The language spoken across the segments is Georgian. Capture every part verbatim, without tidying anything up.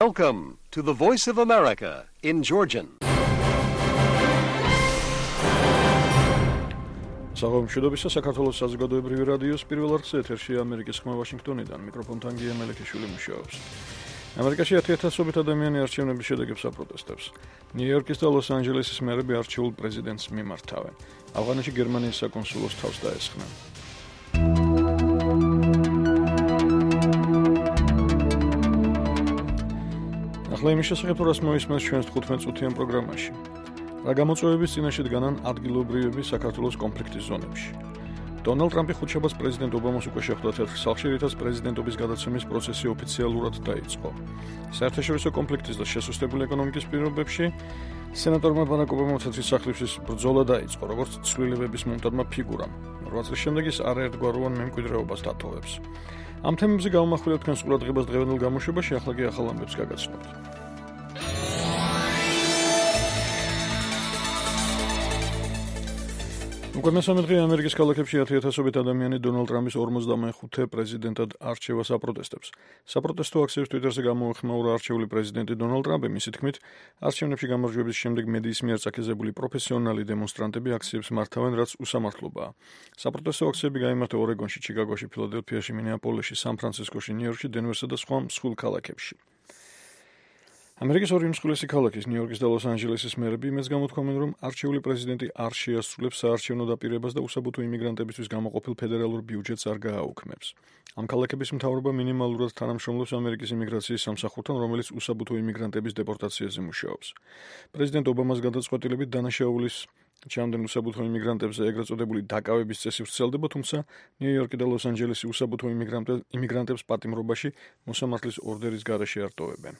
Welcome to the Voice of America in Georgian. Საღამომშვიდობისა საქართველოს საზოგადოებრივი რადიოს პირველ არხზე ეთერშია ამერიკის ხმა ვაშინგტონიდან მიკროფონთან გია მელიქიშვილი მუშაობს. ამერიკაში ათი-ათასობით ადამიანი არჩევნების შედეგებს აპროტესტებს. ნიუ-იორკის და ლოს-ანჯელესის მერები არჩეულ პრეზიდენტს მიმართავენ. ავღანეთში გერმანიის საკონსულოს თავს დაესხნენ. ახლა იმის შესახებ რას მოისმენს ჩვენს თხუთმეტ წუთიან პროგრამაში. რა გამოწვევების წინაშე დგანან ადგილობრივები საქართველოს კონფლიქტის ზონებში. დონალდ ტრამპი ხუთშაბათს პრეზიდენტ ობამას უკვე შეხვდა თეთრ სახლში, რითაც პრეზიდენტობის გადაცემის პროცესი ოფიციალურად დაიწყო. საერთაშორისო კონფლიქტის და შესუსტებული ეკონომიკის პირობებში სენატორმა ბარაკ ობამამ თეთრი სახლის ბრძოლა დაიწყო, როგორც ცვლილებების მომტანმა ფიგურამ. რვა წლის შემდეგ ის არაერთგვაროვან მემკვიდრეობას დატოვებს. ამ თემებზე გავამახვილებთ თქვენს ყურადღებას დღევანდელ გამოშვებაში, ახლა კი ახალ ამბებს გაგაცნობთ. უკვე მესამე დღე ამერიკის ქალაქებში ათი-ათასობით ადამიანი დონალდ ტრამპის ორმოცდამეხუთე პრეზიდენტად არჩევას აპროტესტებს. საპროტესტო აქციებს ტვიტერზე გამოეხმაურა არჩეული პრეზიდენტი დონალდ ტრამპი, მისი თქმით, არჩევნებში გამარჯვების შემდეგ მედიის მიერ წაკიზებული პროფესიონალი დემონსტრანტები აქციებს მართავენ, რაც უსამართლობაა. საპროტესტო აქციები გაიმართა ორეგონში, ჩიკაგოში, ფილადელფიაში, მინეაპოლისში, სან-ფრანცისკოში, ნიუ-იორკში, დენვერსა და სხვა მსხვილ ქალაქებში. ამერიკის ორი უმსხვილესი ქალაქის, ნიუ-იორკის და ლოს-ანჯელესის მერები იმას გამოთქვამენ, რომ არჩეული პრეზიდენტი არ შეასრულებს საარჩევნო დაპირებას და უსაბუთო იმიგრანტებისთვის გამოყოფილ ფედერალურ ბიუჯეტს არ გააუქმებს. ამ ქალაქების მთავრობა მინიმალურად თანამშრომლობს ამერიკის იმიგრაციის სამსახურთან, რომელიც უსაბუთო იმიგრანტების დეპორტაციაზე მუშაობს. პრეზიდენტ ობამას გადაწყვეტილებით დანაშაულის ჩამდენ უსაბუთო იმიგრანტებზე ეგრეთ წოდებული დაკავების წესი ვრცელდება, თუმცა ნიუ-იორკი და ლოს-ანჯელესი უსაბუთო იმიგრანტებს პატიმრობაში მოსამართლის ორდერის გარეშე არ ტოვებენ.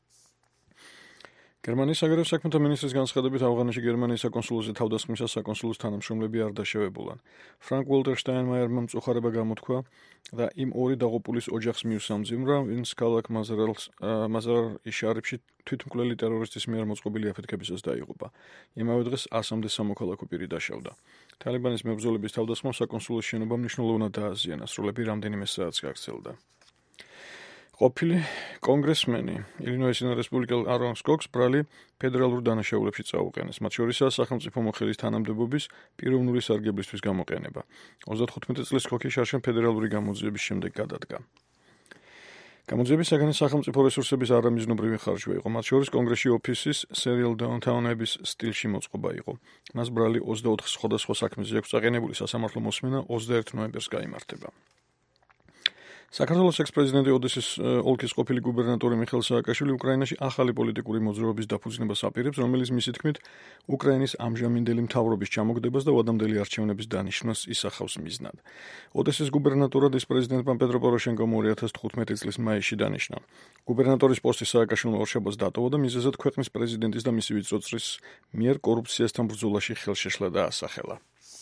გერმანიის საგარეო საქმეთა მინისტრის განცხადებით, ავღანეთში გერმანიის საკონსულოზე თავდასხმისას საკონსულოს თანამშრომლები არ დაშევებულან. ფრანკ უოლტერ შტაინმაიერმა მწუხარება გამოთქვა და იმ ორი დაღუპულის ოჯახს მიუსამძიმრა, ვინც ქალაქ მაზარ-ი-შარიფში თვითმკვლელი ტერორისტის მიერ მოწყობილი აფეთქებისას დაიღუპა. იმავე დღეს ასამდე სამოქალაქო პირი დაშავდა. თალიბანის მებრძოლების თავდასხმამ საკონსულოს შენობა მნიშვნელოვნად დააზიანა, სროლები რამდენიმე საათს გაგრძელდა. ყოფილი კონგრესმენი ილინოისის რესპუბლიკელ არონ სკოკს ბრალი ფედერალურ დანაშაულებში წაუყენეს, მათ შორისაა სახელმწიფო მოხელის თანამდებობის პიროვნული სარგებლისთვის გამოყენება. ოცდათხუთმეტი წლის სკოკი შარშან ფედერალური გამოძიების შემდეგ გადადგა. გამოძიების საგანი სახელმწიფო რესურსების არამიზნობრივი ხარჯვა იყო, მათ შორის კონგრესში ოფისის სერიალ დაუნთაუნების სტილში მოწყობა იყო. მას ბრალი ოცდაოთხ სხვადასხვა საქმეზე აქვს წაყენებული, სასამართლო მოსმენა ოცდაერთი ნოემბერს გაიმართება. საქართველოს ექს-პრეზიდენტი ოდესის ოლქის ყოფილი გუბერნატორი მიხეილ სააკაშვილი უკრაინაში ახალი პოლიტიკური მოძრაობის დაფუძნებას აპირებს, რომელიც მისი თქმით უკრაინის ამჟამინდელი მთავრობის ჩამოგდებას და ვადამდელი არჩევნების დანიშვნას ისახავს მიზნად. ოდესის გუბერნატორად ის პრეზიდენტმა პეტრო პოროშენკომ ორი ათას თხუთმეტი წლის მაისში დანიშნა. გუბერნატორის პოსტი სააკაშვილმა ორშაბათს დატოვა და მიზეზად ქვეყნის პრეზიდენტის და მისი ვიწროწრის მიერ კორუფციასთან ბრძოლაში ხელშეშლა დაასახელა.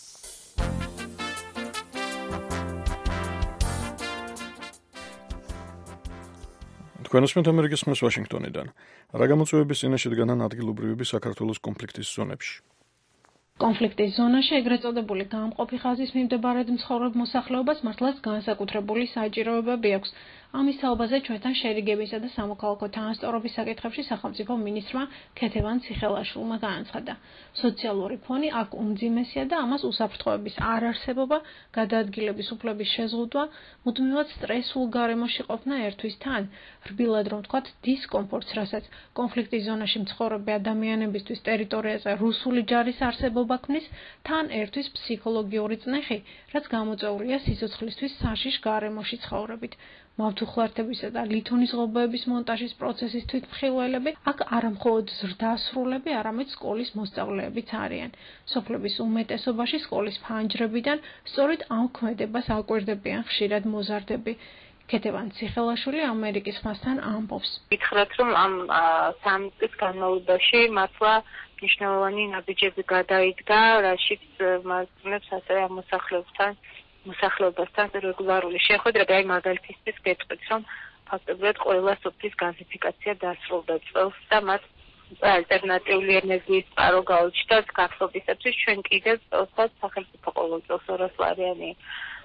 თქვენოსმენთ ამერიკის ხმას ვაშინგტონიდან. რა გამოწვევების წინაშე დგანან ადგილობრივები საქართველოს კონფლიქტის ზონებში. კონფლიქტის ზონაში ეგრეთ წოდებული გამყოფი ხაზის მიმდებარედ მცხოვრებ მოსახლეობას მართლაც განსაკუთრებული საჭიროებები აქვს. ამის თაობაზე ჩვენთან შერიგებისა და სამოქალაქო თანასწორობის საკითხებში სახელმწიფო მინისტრმა ქეთევან ციხელაშვილმა განაცხადა. სოციალური ფონი აქ უმძიმესია და ამას უსაფრთხოების არარსებობა, გადაადგილების უფლების შეზღუდვა, მუდმივად სტრესულ გარემოში ყოფნა ერთვის თან, რბილად რომ ვთქვათ, დისკომფორტს, რასაც კონფლიქტის ზონაში მცხოვრები ადამიანებისთვის ტერიტორიაზე რუსული ჯარის არსებობა ქმნის, თან ერთვის ფსიქოლოგიური წნეხი, რაც გამოწვეულია სიცოცხლისთვის საშიშ გარემოში ცხოვრებით. მავთუხლართებისა და ლითონის ღობეების მონტაჟის პროცესის თვითმხილველები აქ არამხოლოდ ზრდასრულები, არამედ სკოლის მოსწავლეებიც არიან. სოფლების უმეტესობაში სკოლის ფანჯრებიდან სწორედ ამ ქმედებას აკვირდებიან ხშირად მოზარდები. ქეთევან ციხელაშვილი ამერიკის ხმასთან ამბობს. გითხრათ, რომ ამ სამი წლის განმავლობაში მართლა მნიშვნელოვანი ნაბიჯები გადაიდგა, რაშიც მასწავლებს ასევე ამ მოსახლეობთან მოსახლეობასთან რეგულარული შეხვედრა და აი მაგალითისთვის გეტყვით, რომ ფაქტობრივად ყველა სოფლის გაზიფიკაცია დასრულდა წელს და მათ ალტერნატიული ენერგიის წყარო გაუჩნდათ გახსოვისათვის ჩვენ კიდევ წელსაც სახელმწიფო ყოველ წელს ორას ლარიანი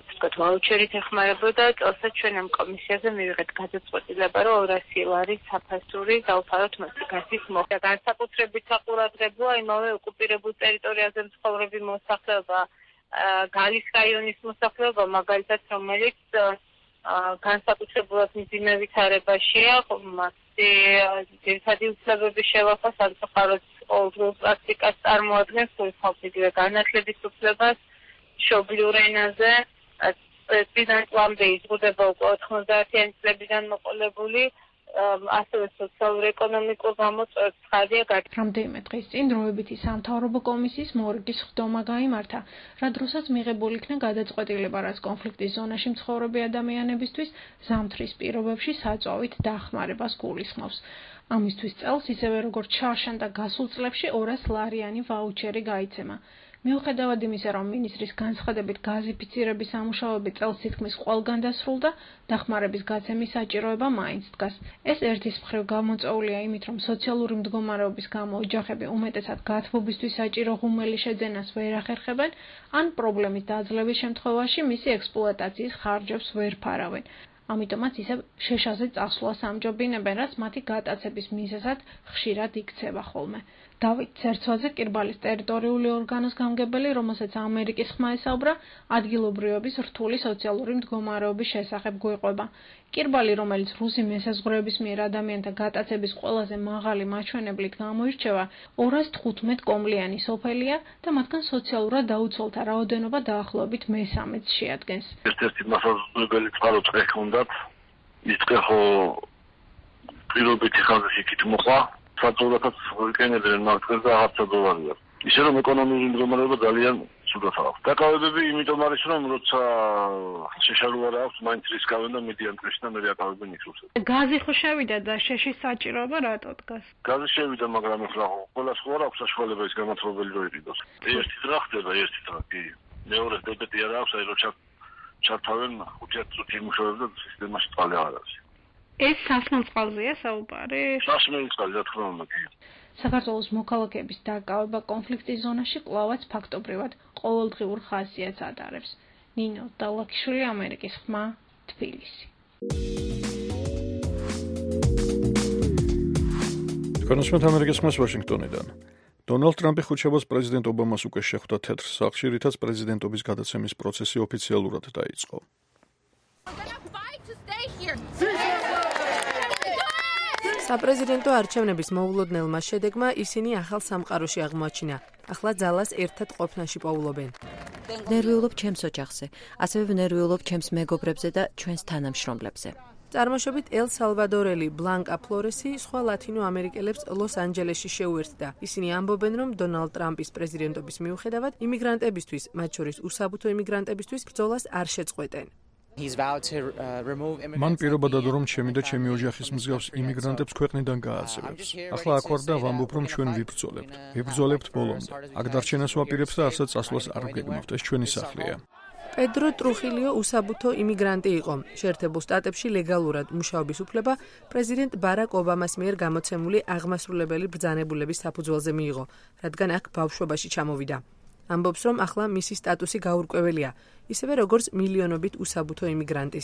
ვთქვათ, ვაუჩერით ეხმარებოდა, წელსაც ჩვენ ამ კომისიაზე მივიღეთ გადაწყვეტილება, რომ ორასი ლარის საფასური დავფაროთ მასიკასის მოხდა. განსაკუთრებით საყურადღებოა იმავე ოკუპირებულ ტერიტორიაზე მცხოვრები მოსახლეობა, გალის რაიონის მოსახლეობა, მაგალითად, რომელიც განსაკუთრებულად მძიმე ვითარებაშია, მასზე ძირითადი უფლებების შევახვა სამწუხაროდ ყოველდღიურ პრაქტიკას წარმოადგენს, ხალხიდივე განათლების უფლებას, მშობლიურ ენაზე, წლიდან წლამდე იზღუდება უკვე ოთხმოცდაათიანი წლებიდან მოყოლებული, ასევე სოციალურ-ეკონომიკურ გამოწვევებს ხაზია გაჩნდა. რამდენიმე დღის წინ დროებითი სამთავრობო კომისიის მორგის ხდომა გაიმართა, რა დროსაც მიღებული იქნა გადაწყვეტილება, რაც კონფლიქტის ზონაში მცხოვრები ადამიანებისთვის ზამთრის პირობებში საწვავით დახმარებას გულისხმობს. ამისთვის წელს, ისევე როგორც შარშან და გასულ წლებში ორას ლარიანი ვაუჩერი გაიცემა. მიუხედავად იმისა, რომ მინისტრის განცხადებით გაზიფიცირების სამუშაოები წელს თითქმის ყველგან დასრულდა, დახმარების გაცემის საჭიროება მაინც დგას. ეს ერთის მხრივ გამოწვეულია იმით, რომ სოციალური მდგომარეობის გამო ოჯახები უმეტესად გათბობისთვის საჭირო ღუმელი შეძენას ვერ ახერხებენ, ან პრობლემის დაძლევის შემთხვევაში მისი ექსპლუატაციის ხარჯებს ვერ ფარავენ. ამიტომაც ისევ შეშაზე წასვლას ამჯობინებენ, რაც მათი გატაცების მიზეზად ხშირად იქცევა ხოლმე. დავით ცერცვაძე, კირბალის ტერიტორიული ორგანოს გამგებელი, რომელსაც ამერიკის ხმა ესაუბრა, ადგილობრივების რთული სოციალური მდგომარეობის შესახებ გვიყვება. კირბალი, რომელიც რუსი მესაზღვრეების მიერ ადამიანთა გატაცების ყველაზე მაღალი მაჩვენებლით გამოირჩევა, ორას თხუთმეტ კომლიანი სოფელია და მათგან სოციალურად დაუცველთა რაოდენობა დაახლოებით მესამედს შეადგენს. ერთ-ერთი მასაზღვრებელი წყარო წრე ჰქონდათ, ის წრე ხო პირობითი ხაზში იქით მოყვა. საძოვრათაც ვიკენებდნენ მაგას და აღარცა დოლარია. ისე რომ ეკონომიკური მდგომარეობა ძალიან ცუდად აქვს. დაკავებები იმიტომ არის, რომ როცა შეშალო არ აქვს, მაინც რისკავენ და მედიან წრეში და მე აკავებენ იქ რუსებს. გაზი ხო შევიდა და შეშის საჭიროება რატო დგას? გაზი შევიდა, მაგრამ ახლა ყველას ხო არ აქვს საშუალება ის გამათბობელი რო იყიდოს. ერთი დღე ხდება, ერთი დღე კი. მეორე დებეტი არ აქვს, აი რო ჩართავენ ხუთი წუთი იმუშავებს და სისტემაში წყალი არ არის. ეს სასმელ წყალზეა საუბარი? სასმელი წყალი, რა თქმა უნდა, კი. საქართველოს მოქალაქეების დაკავება კონფლიქტის ზონაში კვლავაც ფაქტობრივად ყოველდღიურ ხასიათს ატარებს. ნინო დალაქიშვილი, ამერიკის ხმა, თბილისი. კონსმეთ ამერიკის ხმას ვაშინგტონიდან. დონალდ ტრამპი ხუთშაბათს პრეზიდენტ ობამას უკვე შეხვდა თეთრ სახლში, რითაც პრეზიდენტობის გადაცემის პროცესი ოფიციალურად დაიწყო. საპრეზიდენტო არჩევნების მოულოდნელმა შედეგმა ისინი ახალ სამყაროში აღმოაჩინა. ახლა ძალას ერთად ყოფნაში პოულობენ. ნერვიულობ ჩემს ოჯახზე, ასევე ვნერვიულობ ჩემს მეგობრებზე და ჩვენს თანამშრომლებზე. წარმოშობით ელ სალვადორელი ბლანკა ფლორესი სხვა ლათინო ამერიკელებს ლოს-ანჯელესში შეუერთდა. ისინი ამბობენ, რომ დონალდ ტრამპის პრეზიდენტობის მიუხედავად იმიგრანტებისთვის, მათ შორის უსაბუთო იმიგრანტებისთვის ბრძოლას არ შეწყვეტენ. მან პირობა დადო, რომ ჩემი და ჩემი ოჯახის მსგავს იმიგრანტებს ქვეყნიდან გააძევებს. ახლა აქ ვარ და ვამბობ, რომ ჩვენ ვიბრძოლებთ. ვიბრძოლებთ ბოლომდე. აქ დარჩენას ვაპირებთ და არცად წასვლას არ ვგეგმავთ. ეს ჩვენი სახლია. პედრო ტრუხილიო უსაბუთო იმიგრანტი იყო. შეერთებულ შტატებში ლეგალურად მუშაობის უფლება პრეზიდენტ ბარაკ ობამას მიერ გამოცემული აღმასრულებელი ბრძანებულების საფუძველზე მიიღო, რადგან აქ ბავშვობაში ჩამოვიდა. ამბობს, რომ ახლა მისი სტატუსი გაურკვეველია, ისევე როგორც მილიონობით უსაბუთო იმიგრანტის.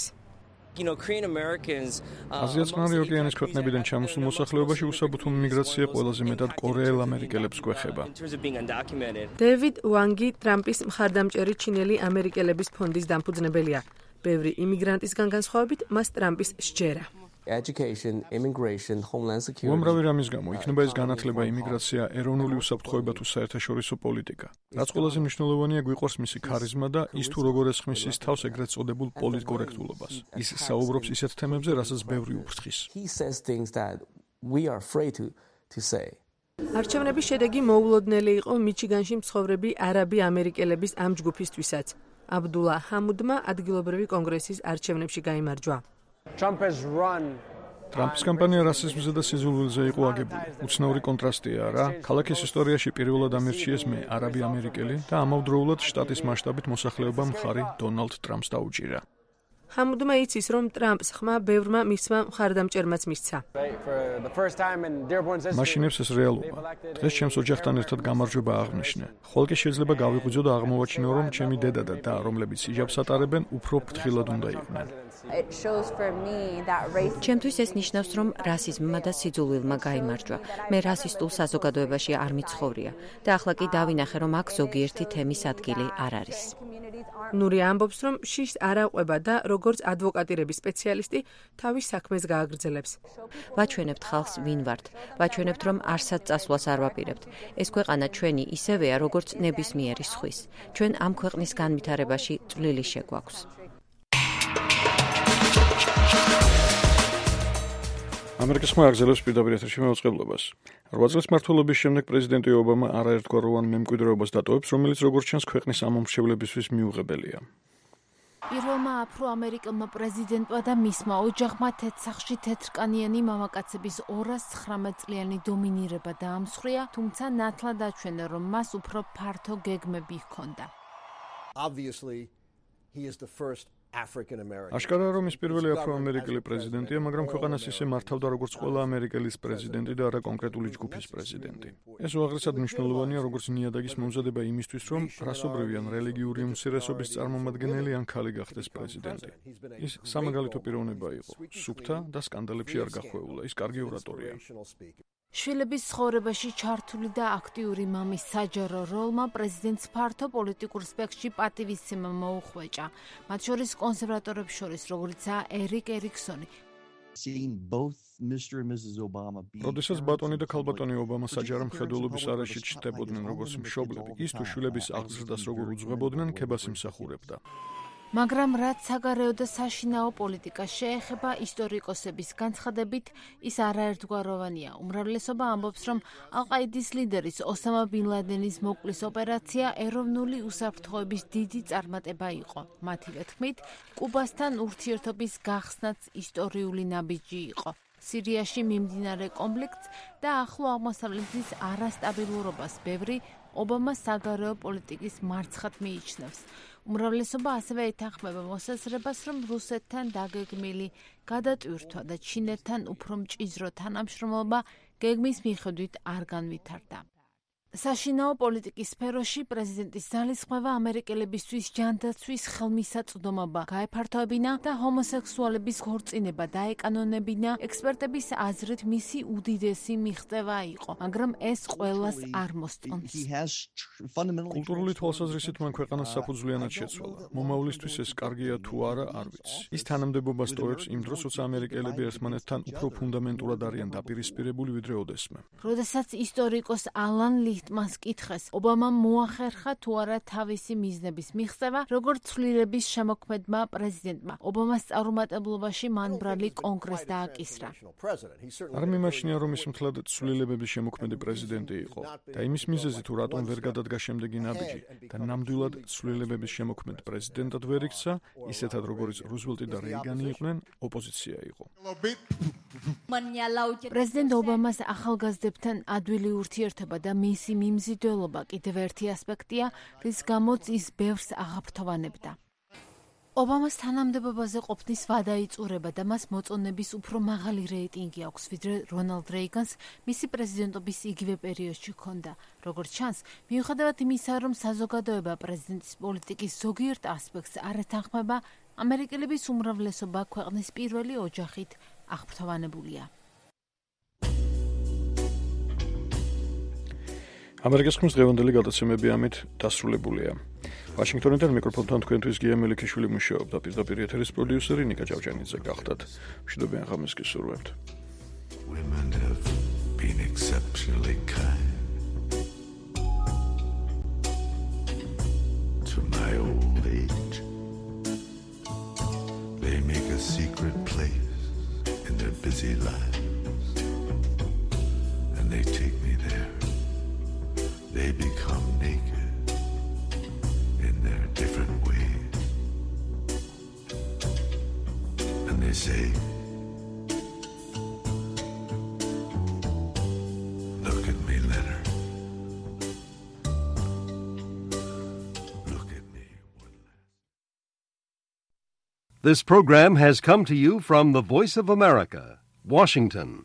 აზია-წყნარი ოკეანის ქვეყნებიდან ჩამოსულ მოსახლეობაში უსაბუთო იმიგრაცია ყველაზე მეტად კორეელ ამერიკელებს გვეხება. დევიდ ვანგი ტრამპის მხარდამჭერი ჩინელი ამერიკელების ფონდის დამფუძნებელია. ბევრი იმიგრანტისგან განსხვავებით, მას ტრამპის სჯერა. Education, immigration, homeland security. უამრავი რამის გამო იქნება ეს განათლება, იმიგრაცია, ეროვნული უსაფრთხოება თუ საერთაშორისო პოლიტიკა. რაც ყველაზე მნიშვნელოვანია, გვიყვარს მისი ქარიზმა და ის თუ როგორ ესხმის ის თავს ეგრეთ წოდებულ პოლიტკორექტულობას. ის საუბრობს ისეთ თემებზე, რასაც ბევრი უფრთხის. He says things that we are afraid to to say. არჩევნების შედეგი მოულოდნელი იყო მიჩიგანში მცხოვრები არაბი ამერიკელების ამ ჯგუფისთვისაც. აბდულა ჰამუდმა ადგილობრივი კონგრესის არჩევნებში გაიმარჯვა. ტრამპის კამპანია რასიზმზე და სიზულვილზე იყო აგებული. უცნაური კონტრასტია რა. ქალაქის ისტორიაში პირველად ამირჩიეს მე, არაბი ამერიკელი და ამავდროულად შტატის მასშტაბით მოსახლეობამ მხარი დონალდ ტრამპს დაუჭირა. ხამუდმა იცის, რომ ტრამპს ხმა ბევრმა მისმა მხარდამჭერმაც მისცა. მაშინებს ეს რეალობა. დღეს ჩემს ოჯახთან ერთად გამარჯვება აღნიშნე. ხოლო კი შეიძლება გავიღვიძო და აღმოვაჩინო, რომ ჩემი დედა და და, რომლებიც იჯაბს ატარებენ, უფრო ფრთხილად უნდა იყვნენ. ჩემთვის ეს ნიშნავს, რომ რასიზმმა და სიძულვილმა გაიმარჯვა. მე რასისტულ საზოგადოებაში არ მიცხოვრია და ახლა კი დავინახე, რომ აქ ზოგიერთი თემის ადგილი არ არის. ნური ამბობს, რომ შიშს არ აყვება და როგორც ადვოკატირების სპეციალისტი თავის საქმეს გააგრძელებს. ვაჩვენებთ ხალხს ვინ ვართ. ვაჩვენებთ, რომ არსად წასვლას არ ვაპირებთ. ეს ქვეყანა ჩვენი ისევეა, როგორც ნებისმიერი სხვის. ჩვენ ამ ქვეყნის განვითარებაში წვლილი შეგვაქვს. ამერიკის ხმა აგზელებს პირდაპირ ეთერში მოწყებლობას. რვა წლის მმართველობის შემდეგ პრეზიდენტი ობამა არაერთგვაროვან მემკვიდრეობას დატოვებს, რომელიც როგორც ჩანს ქვეყნის ამომრჩევლებისთვის მიუღებელია. პირველმა აფრო-ამერიკელმა პრეზიდენტმა და მისმა ოჯახმა თეთრსახში თეთრკანიანი მამაკაცების ორას ცხრამეტ წლიანი დომინირება დაამსხვრია, თუმცა ნათლად აჩვენა, რომ მას უფრო ფართო გეგმები ჰქონდა. აშკარაა, რომ ის პირველი აფრო-ამერიკელი პრეზიდენტია, მაგრამ ქვეყანას ისე მართავდა, როგორც ყველა ამერიკელის პრეზიდენტი და არა კონკრეტული ჯგუფის პრეზიდენტი. ეს უაღრესად მნიშვნელოვანია, როგორც ნიადაგის მომზადება იმისთვის, რომ რასობრივი ან რელიგიური უმცირესობის წარმომადგენელი ან ქალი გახდეს პრეზიდენტი. ის სამაგალითო პიროვნება იყო, სუფთა და სკანდალებში არ გახვეულა, ის კარგი ორატორია. შვილების ცხოვრებაში ჩართული და აქტიური მამის საჯარო როლმა პრეზიდენტს ფართო პოლიტიკურ სპექტრში პატივისცემა მოუხვეჭა. მათ შორის კონსერვატორებს შორის, როგორიცაა ერიკ ერიქსონი. როდესაც ბატონი და ქალბატონი ობამა საჯარო მხედველობის არეში ჩნდებოდნენ როგორც მშობლები, ის თუ შვილების აღზრდას როგორ უძღვებოდნენ, ქებას იმსახურებდა. მაგრამ რაც საგარეო და საშინაო პოლიტიკას შეეხება, ისტორიკოსების განცხადებით, ის არაერთგვაროვანია. უმრავლესობა ამბობს, რომ ალ-ყაიდის ლიდერის ოსამა ბინ ლადენის მოკლის ოპერაცია ეროვნული უსაფრთხოების დიდი წარმატება იყო. მათივე თქმით, კუბასთან ურთიერთობის გახსნაც ისტორიული ნაბიჯი იყო. სირიაში მიმდინარე კონფლიქტს და ახლო აღმოსავლეთის არასტაბილურობას ბევრი ობამას საგარეო პოლიტიკის მარცხად მიიჩნევს. უმრავლესობა ასევე ეთანხმება მოსაზრებას, რომ რუსეთთან დაგეგმილი გადატვირთვა და ჩინეთთან უფრო მჭიდრო თანამშრომლობა გეგმის მიხედვით არ განვითარდა. საშინაო პოლიტიკის სფეროში პრეზიდენტის ძალისხმევა ამერიკელებისთვის ჯანდაცვის ხელმისაწვდომობა გაეფართოებინა და ჰომოსექსუალების ქორწინება დაეკანონებინა. ექსპერტების აზრით მისი უდიდესი მიღწევა იყო, მაგრამ ეს ყველას არ მოსწონს. კულტურული თვალსაზრისით მან ქვეყანას საფუძვლიანად შეცვალა. მომავლისთვის ეს კარგია თუ არა, არ ვიცი. ის თანამდებობას ტოვებს იმ დროს, როცა ამერიკელები ერთმანეთთან უფრო ფუნდამენტურად არიან დაპირისპირებული ვიდრე ოდესმე. როდესაც ისტორიკოს ალან ლიხტმანს კითხეს, ობამამ მოახერხა თუ არა თავისი მიზნების მიღწევა, როგორც ცვლილების შემოქმედმა პრეზიდენტმა. ობამას წარუმატებლობაში მან ბრალი კონგრესს დააკისრა. არ მიმაჩნია, რომ ის მთლად ცვლილებების შემოქმედი პრეზიდენტი იყო და იმის მიზეზი თუ რატომ ვერ გადადგა შემდეგი ნაბიჯი და ნამდვილად ცვლილებების შემოქმედ პრეზიდენტად ვერ იქცა, ისეთად როგორც რუზველტი და რეიგანი იყვნენ, ოპოზიცია იყო. პრეზიდენტ ობამას ახალგაზრდებთან ადვილი ურთიერთობა და მისი მიმზიდველობა კიდევ ერთი ასპექტია, რის გამოც ის ბევრს აღაფრთოვანებდა. ობამას თანამდებობაზე ყოფნის ვადა იწურება და მას მოწონების უფრო მაღალი რეიტინგი აქვს, ვიდრე რონალდ რეიგანს მისი პრეზიდენტობის იგივე პერიოდში ჰქონდა. როგორც ჩანს, მიუხედავად იმისა, რომ საზოგადოება პრეზიდენტის პოლიტიკის ზოგიერთ ასპექტს არ ეთანხმება, ამერიკელების უმრავლესობა ქვეყნის პირველი ოჯახით აღფრთოვანებულია. ამერიკის ხმის დღევანდელი გადაცემები ამით დასრულებულია. ვაშინგტონიდან მიკროფონთან თქვენთვის გია მელიქიშვილი მუშაობდა, პირდაპირ ეთერის პროდიუსერი ნიკა ჭავჭანიძე გახდათ. მშვიდობიან ღამეს გისურვებთ. Women have been exceptionally kind to my old age. They make a secret place in their busy lives and they take me there. They become naked in their different ways. And they say, look at me. This program has come to you from the Voice of America, Washington.